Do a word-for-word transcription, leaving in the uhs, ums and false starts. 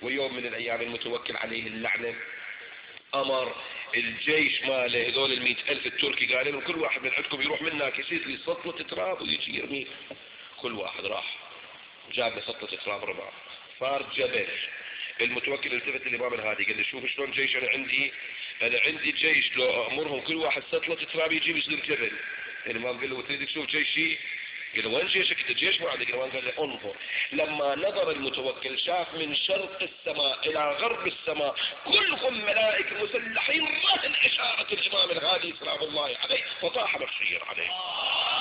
ويوم من الايام المتوكل عليه اللعنة امر الجيش ماله هذول المئة الف التركي، قال لهم كل واحد من عندكم يروح منك يصير لي سطلة تراب ويجي يرميه. كل واحد راح جاب لي سطلة تراب رماه، صار جبل. المتوكل التفت الامام الهادي قال له شوف شلون جيش انا عندي، انا عندي جيش لو امرهم كل واحد سطلة تراب يجيب يصير جبل. الامام قال له تريد تشوف جيشي؟ قال له وين جيشك؟ انت جيش ما عندك. الامام قال له انظر. لما نظر المتوكل شاف من شرق السماء الى غرب السماء كلهم ملائكة مسلحين رهن اشارة الامام الهادي سلام الله عليه، فطاح بشير عليه.